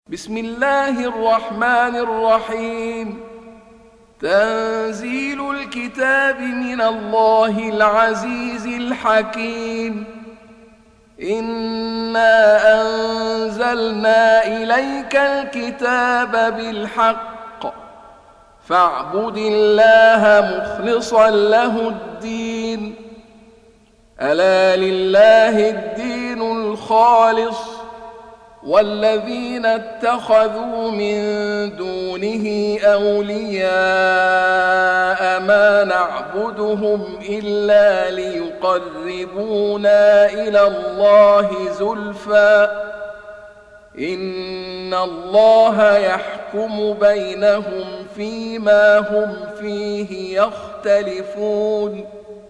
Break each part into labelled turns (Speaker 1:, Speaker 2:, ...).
Speaker 1: بسم الله الرحمن الرحيم. تنزيل الكتاب من الله العزيز الحكيم. إنا أنزلنا إليك الكتاب بالحق فاعبد الله مخلصا له الدين. ألا لله الدين الخالص والذين اتخذوا من دونه أولياء ما نعبدهم إلا ليقربونا إلى الله زلفى إن الله يحكم بينهم فيما هم فيه يختلفون.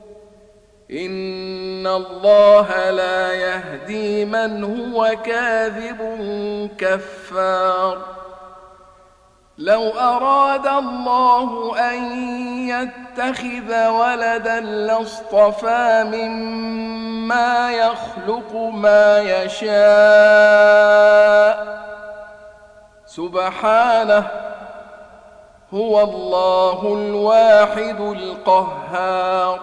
Speaker 1: إن الله لا يهدي من هو كاذب كفار. لو أراد الله أن يتخذ ولدا لاصطفى مما يخلق ما يشاء سبحانه هو الله الواحد القهار.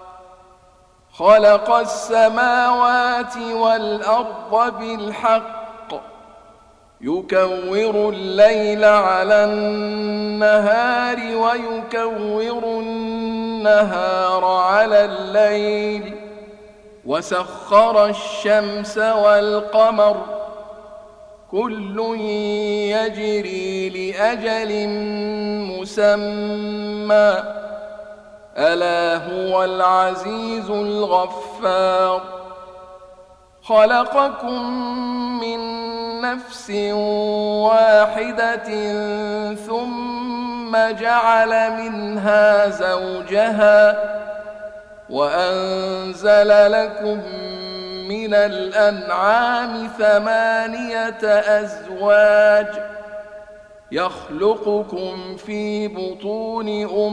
Speaker 1: خلق السماوات والأرض بالحق يكور الليل على النهار ويكور النهار على الليل وسخر الشمس والقمر كل يجري لأجل مسمى ألا هو العزيز الغفار. خلقكم من نفس واحدة ثم جعل منها زوجها وأنزل لكم من الأنعام 8 أزواج يخلقكم في بطون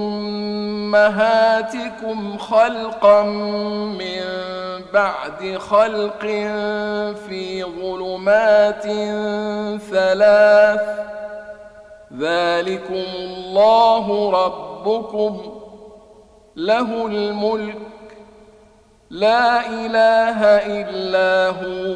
Speaker 1: أمهاتكم خلقا من بعد خلق في ظلمات 3 ذلكم الله ربكم له الملك لا إله إلا هو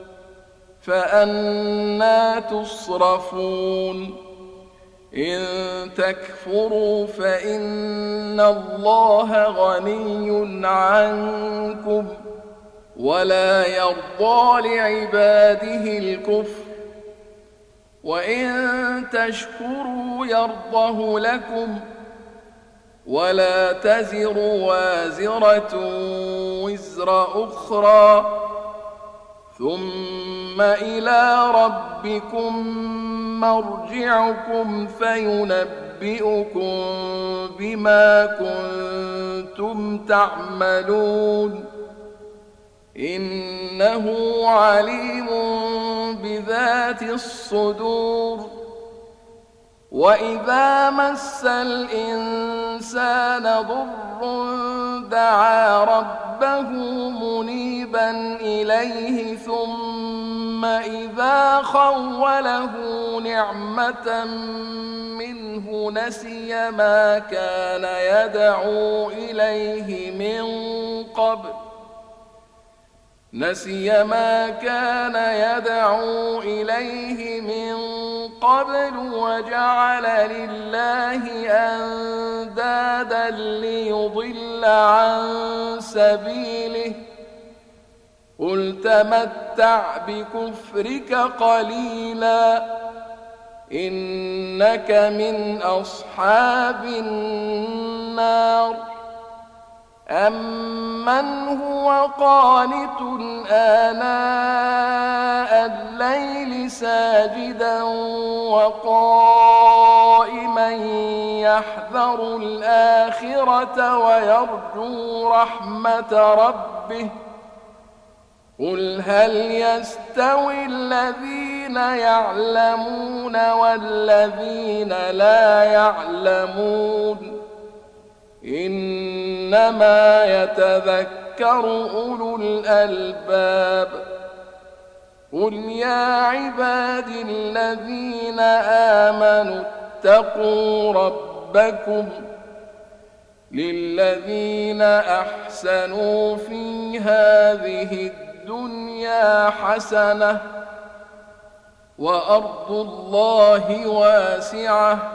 Speaker 1: فأنى تصرفون. إن تكفروا فإن الله غني عنكم ولا يرضى لعباده الكفر وإن تشكروا يرضه لكم ولا تزر وازرة وزر أخرى ثم إلى ربكم مرجعكم فينبئكم بما كنتم تعملون إنه عليم بذات الصدور. وإذا مس الإنسان ضر دعا ربه منيبا إليه ثم إذا خوله نعمة منه نسي ما كان يدعو إليه من قبل وجعل لله أندادا ليضل عن سبيله قل تمتع بكفرك قليلا إنك من أصحاب النار. أمن هو قانت آناء الليل ساجدا وقائما يحذر الآخرة ويرجو رحمة ربه قل هل يستوي الذين يعلمون والذين لا يعلمون إنما يتذكر أولو الألباب. قل يا عبادي الذين آمنوا اتقوا ربكم للذين أحسنوا في هذه الدنيا حسنة وأرض الله واسعة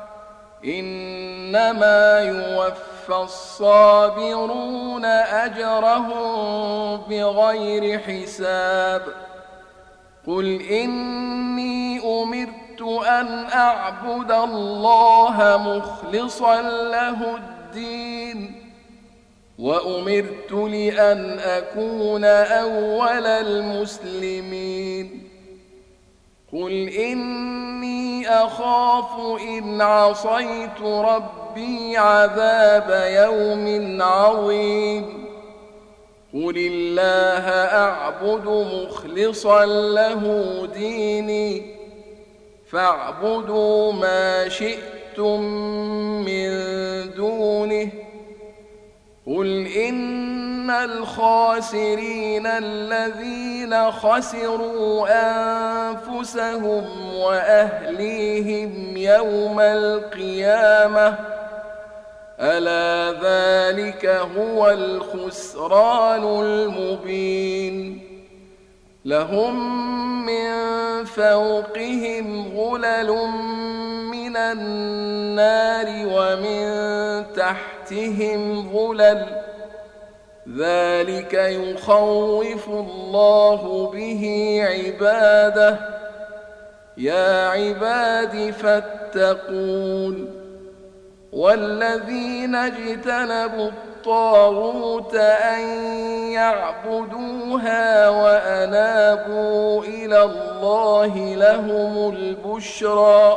Speaker 1: إنما يوفى الصابرون أجرهم بغير حساب قل إني أمرت أن أعبد الله مخلصا له الدين وأمرت لأن أكون أول المسلمين قل إني أخاف إن عصيت ربي عذاب يوم عظيم قل الله أعبد مخلصا له ديني فاعبدوا ما شئتم من دونه قل إن الخاسرين الذين خسروا أنفسهم وأهليهم يوم القيامة ألا ذلك هو الخسران المبين لهم من فوقهم غلل من النار ومن تحتهم غلل ذلك يخوف الله به عباده يا عباد فاتقون والذين اجتنبوا الطاغوت أن يعبدوها وأنابوا إلى الله لهم البشرى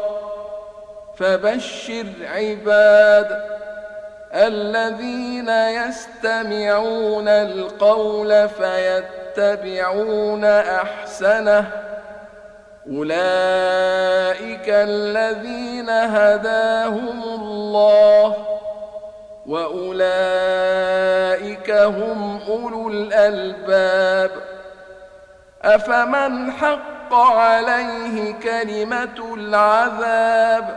Speaker 1: فبشر عباد الذين يستمعون القول فيتبعون أحسنه أولئك الذين هداهم الله وأولئك هم أولو الألباب أفمن حق عليه كلمة العذاب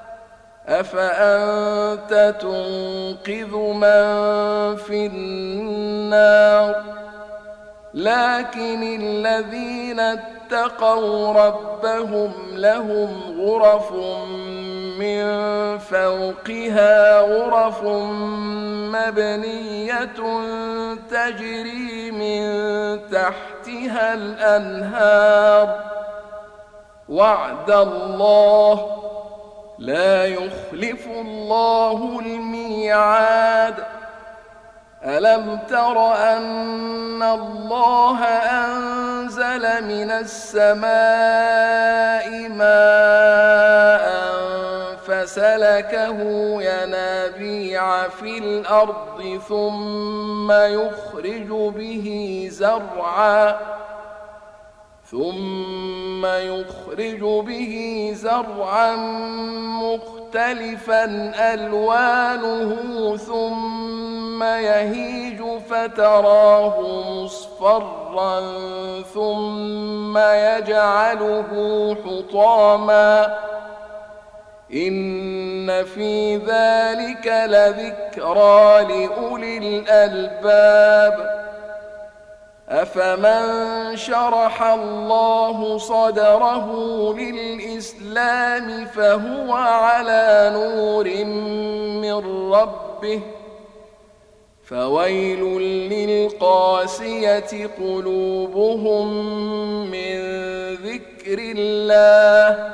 Speaker 1: أفأنت تنقذ من في النار لكن الذين اتقوا ربهم لهم غرف من فوقها غرف مبنية تجري من تحتها الأنهار وعد الله لا يخلف الله الميعاد ألم تر أن الله أنزل من السماء ماء فسلكه ينابيع في الأرض ثم يخرج به زرعا مختلفا ألوانه ثم يهيج فتراه مصفرا ثم يجعله حطاما إن في ذلك لذكرى لأولي الألباب أفمن شرح الله صدره للإسلام فهو على نور من ربه فويل للقاسية قلوبهم من ذكر الله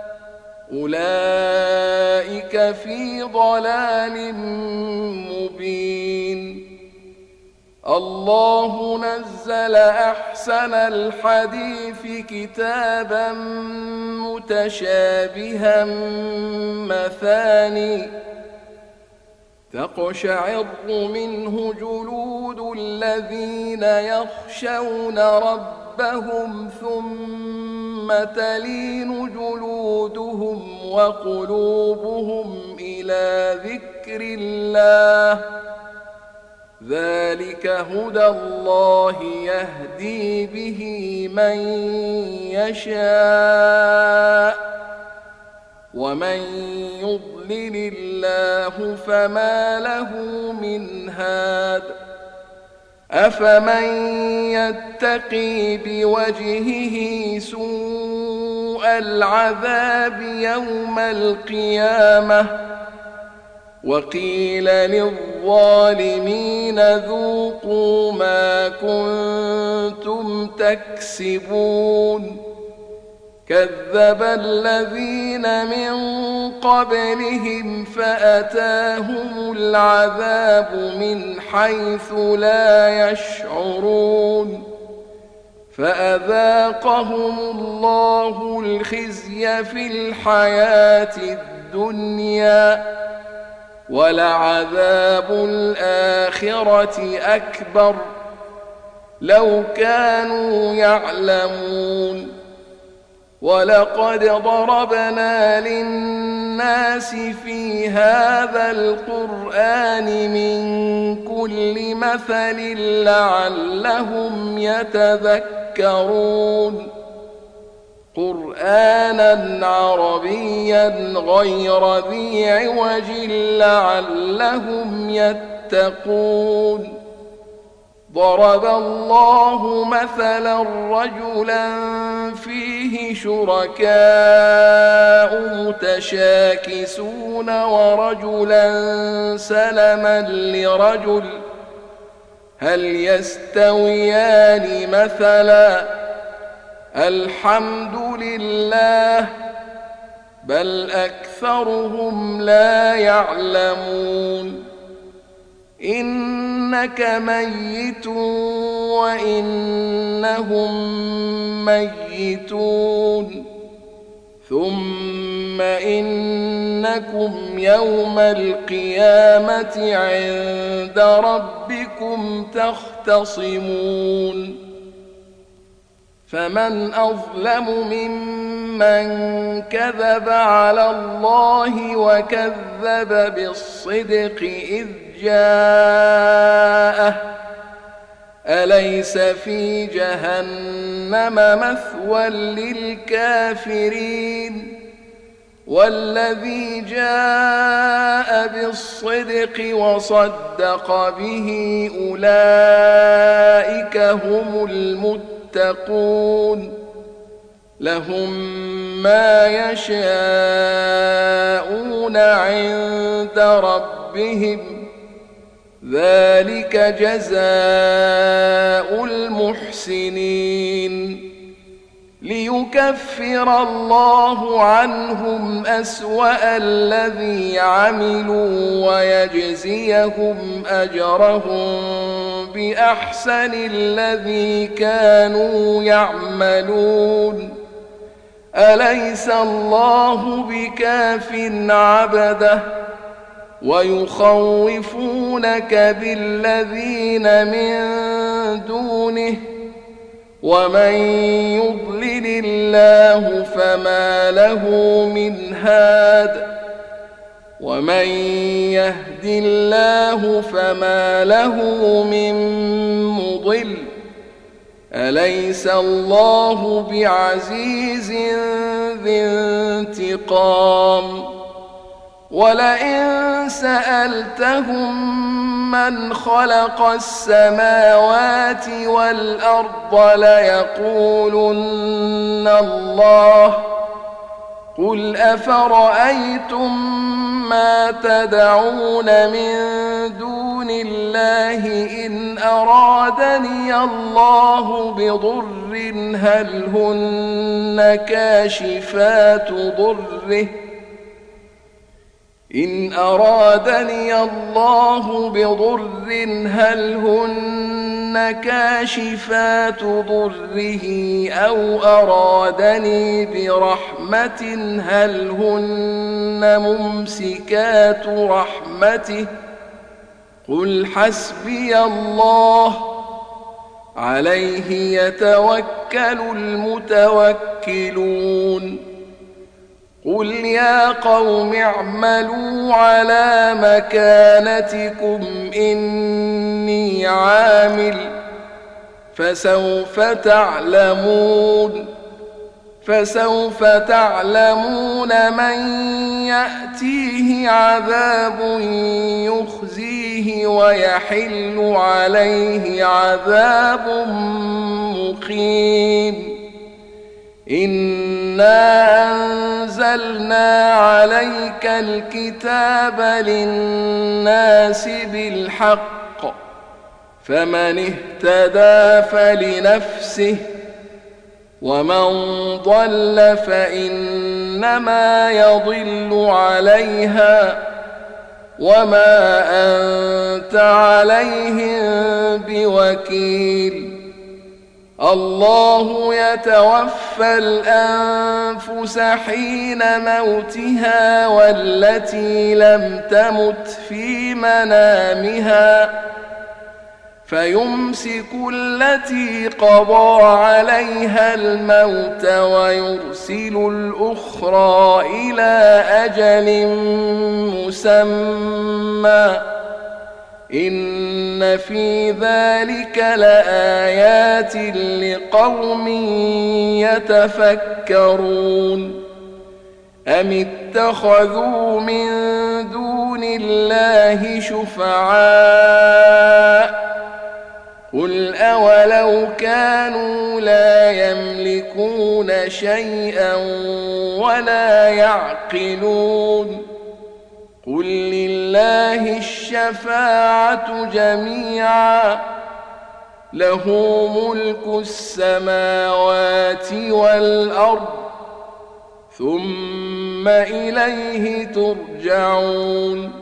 Speaker 1: أولئك في ضلال مبين الله نزل أحسن الحديث كتابا متشابها مثاني تقشعر منه جلود الذين يخشون ربهم ثم تلين جلودهم وقلوبهم إلى ذكر الله ذلك هدى الله يهدي به من يشاء ومن يضلل الله فما له من هاد أفمن يتقي بوجهه سوء العذاب يوم القيامة وقيل للظالمين ذوقوا ما كنتم تكسبون كذب الذين من قبلهم فأتاهم العذاب من حيث لا يشعرون فأذاقهم الله الخزي في الحياة الدنيا ولعذاب الآخرة أكبر لو كانوا يعلمون ولقد ضربنا للناس في هذا القرآن من كل مثل لعلهم يتذكرون قرآنا عربيا غير ذي عوج لعلهم يتقون ضرب الله مثلا رجلا فيه شركاء متشاكسون ورجلا سلما لرجل هل يستويان مثلا الحمد لله بل أكثرهم لا يعلمون إنك ميت وإنهم ميتون ثم إنكم يوم القيامة عند ربكم تختصمون فمن أظلم ممن كذب على الله وكذب بالصدق إذ جاءه أليس في جهنم مثوى للكافرين والذي جاء بالصدق وصدق به أولئك هم المتقون لهم ما يشاءون عند ربهم ذلك جزاء المحسنين ليكفر الله عنهم أسوأ الذي عملوا ويجزيهم أجرهم بأحسن الذي كانوا يعملون أليس الله بكاف عبده ويخوفونك بالذين من دونه ومن يضلل الله فما له من هاد ومن يهد الله فما له من مضل أليس الله بعزيز ذي انتقام ولئن سألتهم من خلق السماوات والأرض ليقولن الله قل أفرأيتم ما تدعون من دون الله إن أرادني الله بضر هل هن كاشفات ضره إن أرادني الله بضر هل هن كاشفات ضره أو أرادني برحمة هل هن ممسكات رحمته قل حسبي الله عليه يتوكل المتوكلون قل يا قوم اعملوا على مكانتكم إني عامل فسوف تعلمون من يأتيه عذاب يخزيه ويحل عليه عذاب مقيم إنا أنزلنا عليك الكتاب للناس بالحق فمن اهتدى فلنفسه ومن ضل فإنما يضل عليها وما أنت عليهم بوكيل الله يتوفى الأنفس حين موتها والتي لم تمت في منامها فيمسك التي قضى عليها الموت ويرسل الأخرى إلى أجل مسمى إن في ذلك لآيات لقوم يتفكرون أم اتخذوا من دون الله شفعاء قل أولو كانوا لا يملكون شيئا ولا يعقلون قل لله الشفاعة جميعا له ملك السماوات والأرض ثم إليه ترجعون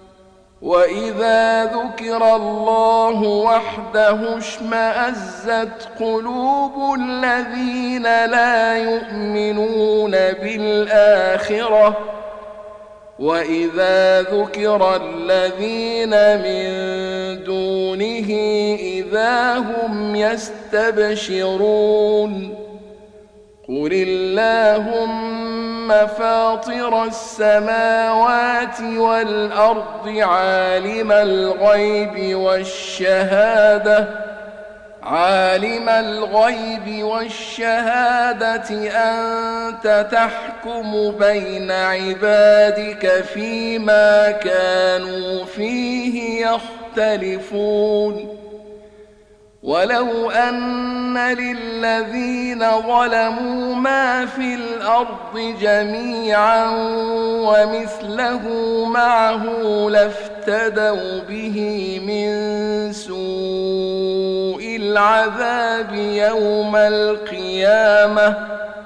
Speaker 1: وإذا ذكر الله وحده اشمأزت قلوب الذين لا يؤمنون بالآخرة وإذا ذكر الذين من دونه إذا هم يستبشرون قل اللهم فاطر السماوات والأرض عالم الغيب والشهادة أنت تحكم بين عبادك فيما كانوا فيه يختلفون ولو أن للذين ظلموا ما في الأرض جميعا ومثله معه لافتدوا به من سوء العذاب يوم القيامة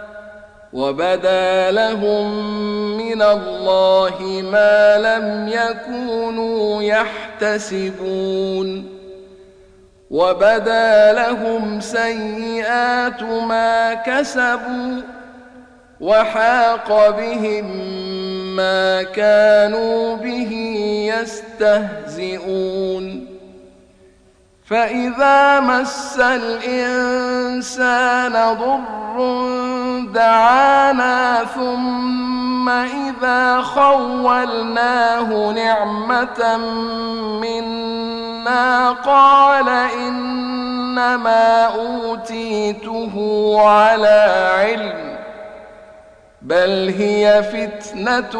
Speaker 1: وبدا لهم من الله ما لم يكونوا يحتسبون وبدا لهم سيئات ما كسبوا وحاق بهم ما كانوا به يستهزئون فإذا مس الإنسان ضر دعانا ثم إذا خولناه نعمة منا قال إنما أوتيته على علم بل هي فتنة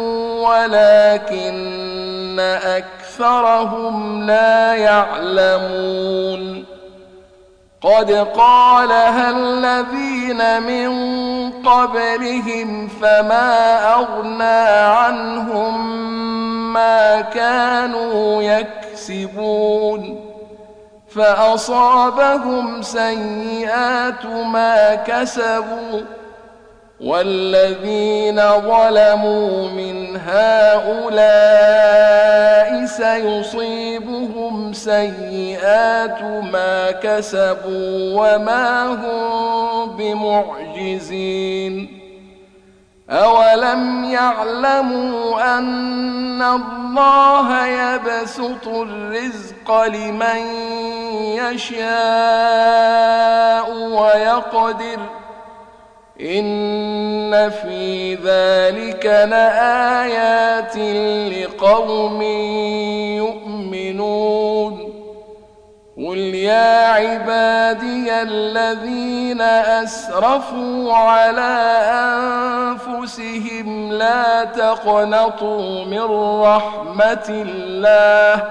Speaker 1: ولكن أكثرهم لا يعلمون قد قالها الذين من قبلهم فما أغنى عنهم ما كانوا يكسبون فأصابهم سيئات ما كسبوا والذين ظلموا من هؤلاء سيصيبهم سيئات ما كسبوا وما هم بمعجزين أولم يعلموا أن الله يبسط الرزق لمن يشاء ويقدر إن في ذلك لآيات لقوم يؤمنون قل يا عبادي الذين أسرفوا على أنفسهم لا تقنطوا من رحمة الله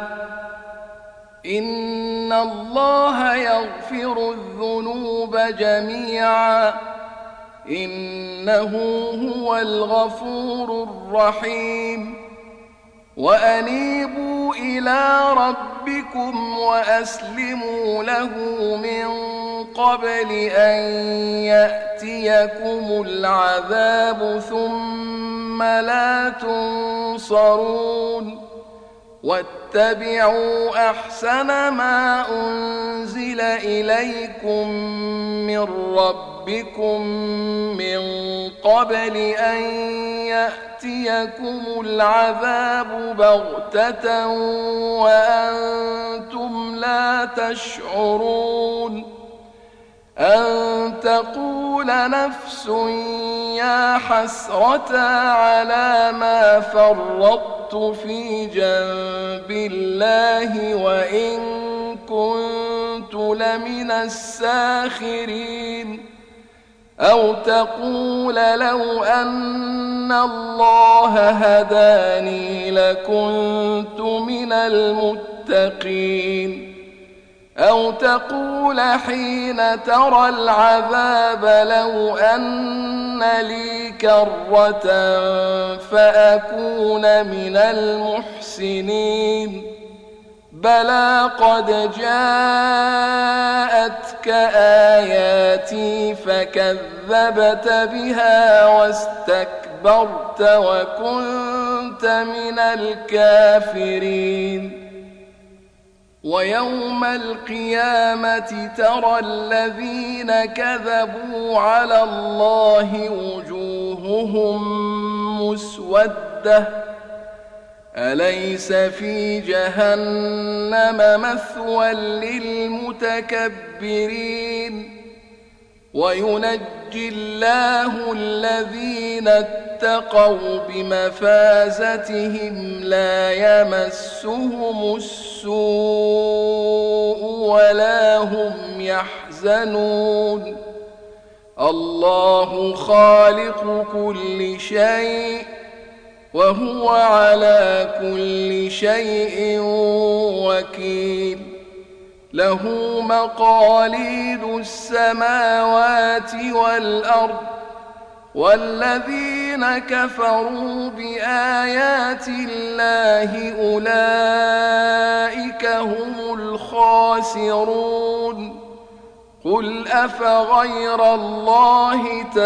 Speaker 1: إن الله يغفر الذنوب جميعا إنه هو الغفور الرحيم وأنيبوا إلى ربكم وأسلموا له من قبل أن يأتيكم العذاب ثم لا تنصرون واتبعوا أحسن ما أنزل إليكم من ربكم من قبل أن يأتيكم العذاب بغتة وأنتم لا تشعرون أن تقول نفس يا حسرة على ما فرطت في جنب الله وإن كنت لمن الساخرين أو تقول لو أن الله هداني لكنت من المتقين أو تقول حين ترى العذاب لو أن لي كرة فأكون من المحسنين بلى قد جاءتك آياتي فكذبت بها واستكبرت وكنت من الكافرين ويوم القيامة ترى الذين كذبوا على الله وجوههم مسودة أليس في جهنم مثوى للمتكبرين وينجي الله الذين اتقوا بمفازتهم لا يمسهم السوء ولا هم يحزنون الله خالق كل شيء وهو على كل شيء وكيل له مقاليد السماوات والأرض والذين كفروا بآيات الله أولئك هم الخاسرون قل أفغير الله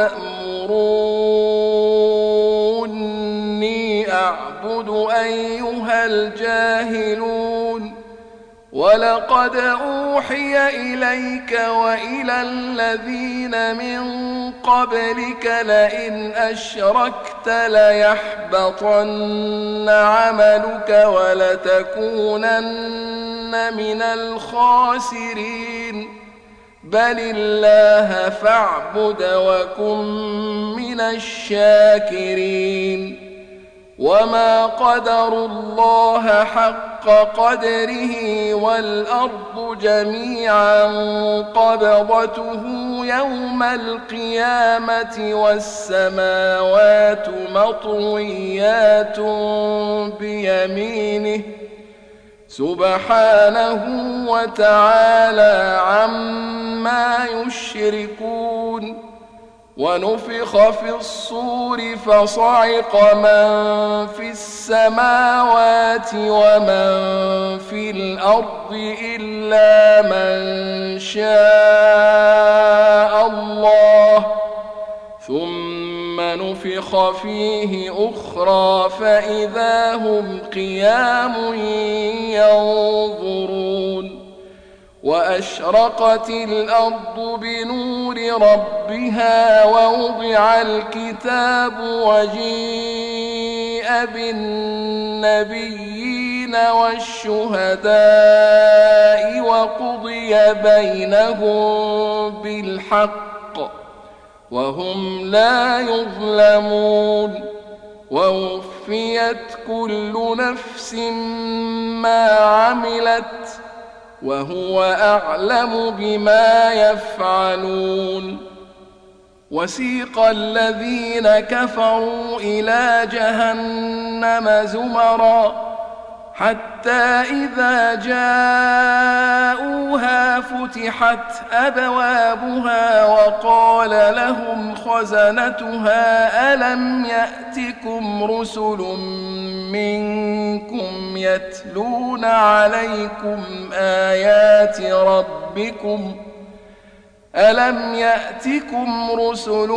Speaker 1: تأمروني أعبد أيها الجاهلون ولقد أوحي إليك وإلى الذين من قبلك لئن أشركت ليحبطن عملك ولتكونن من الخاسرين بل الله فاعبد وكن من الشاكرين وما قدروا الله حق قدره والأرض جميعا قبضته يوم القيامة والسماوات مطويات بيمينه سبحانه وتعالى عما يشركون ونفخ في الصور فصعق من في السماوات ومن في الأرض إلا من شاء الله ثم نفخ فيه أخرى فإذا هم قيام ينظرون وأشرقت الأرض بنور ربها ووضع الكتاب وجيء بالنبيين والشهداء وقضي بينهم بالحق وهم لا يظلمون ووفيت كل نفس ما عملت وهو أعلم بما يفعلون وسيق الذين كفروا إلى جهنم زمرا حتى إذا جاءوها فتحت أبوابها وقال لهم خزنتها ألم يأتكم رسل منكم يتلون عليكم آيات ربكم ألم يأتكم رسل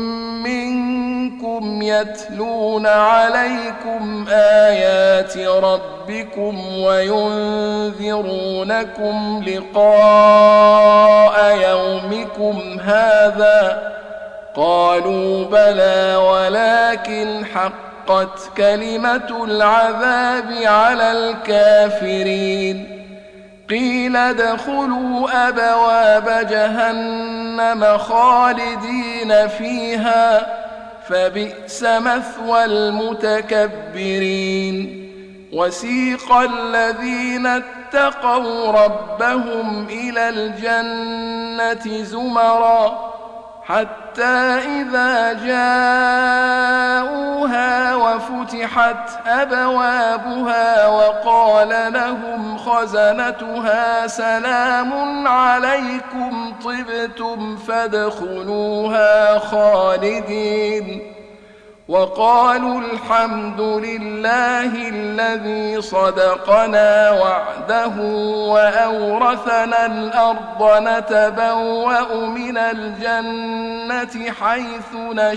Speaker 1: منكم يتلون عليكم آيات ربكم وينذرونكم لقاء يومكم هذا قالوا بلى ولكن حقت كلمة العذاب على الكافرين قيل ادخلوا أبواب جهنم خالدين فيها فبئس مثوى المتكبرين وسيق الذين اتقوا ربهم إلى الجنة زمرا حتى إذا جاءوها وفتحت أبوابها وقال لهم خزنتها سلام عليكم طبتم فادخلوها خالدين وقالوا الحمد لله الذي صدقنا وعده وأورثنا الأرض نتبوأ من الجنة حيث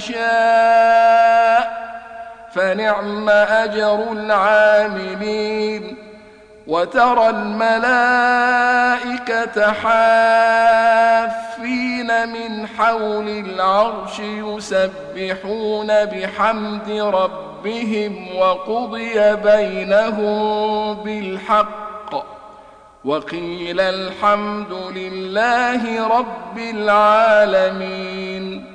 Speaker 1: نشاء فنعم أجر العاملين وترى الملائكة حافين من حول العرش يسبحون بحمد ربهم وقضي بينهم بالحق وقيل الحمد لله رب العالمين